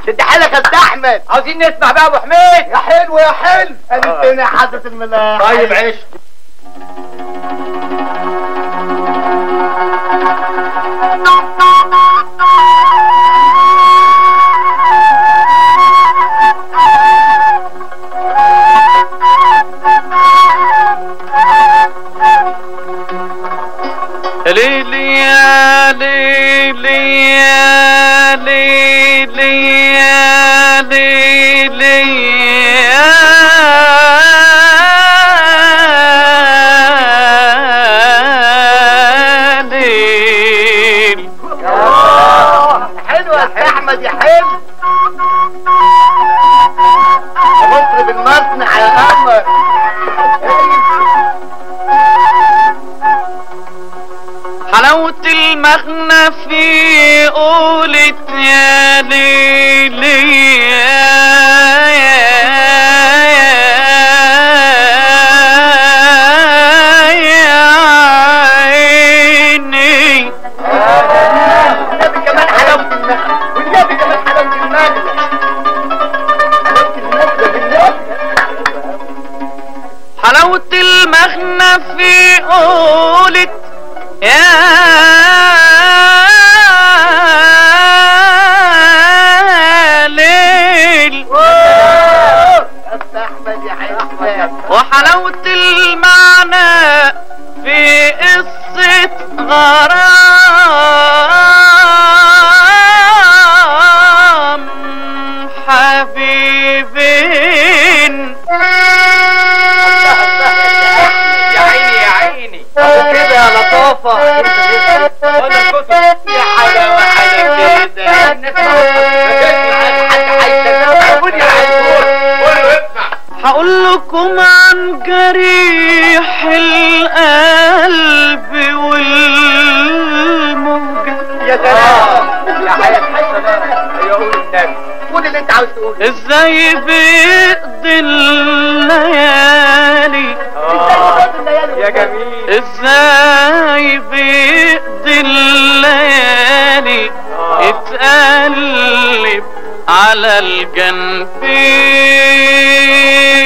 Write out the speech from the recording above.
شد حالك يا استاذ احمد. عاوزين نسمع بقى ابو حميد. يا حلو يا حلو. قالت يا حضرة الملاح. طيب عيش. ليلي يا ليلي يا ليلي يا ليلي يا ليل. حلو يا استاذ احمد يا حلو. مطرب المصنع يا قمر. حلاوة المغنى في قولة يا ليلي يا عيني. والنبي كمان حلاوة المغنى. والنبي كمان حلاوة المغنى. حلاوة المغنى بالنبي. حلاوة المغنى في قولة يا ليل. وحلاوة المعنى في قصة غرام حبيبين. يا عيني يا عيني. كده يا لطافة. وانا الكتب يا حلاوة حاجة كده. هقول لكم عن جريح القلب والموجة. يا سلام يا حياة يقول النبي. قول اللي انت عاوز تقوله. ازاي بيقضي الليالي. يا جميل. ازاي بيقضي الليالي اتقلب على الجنبين.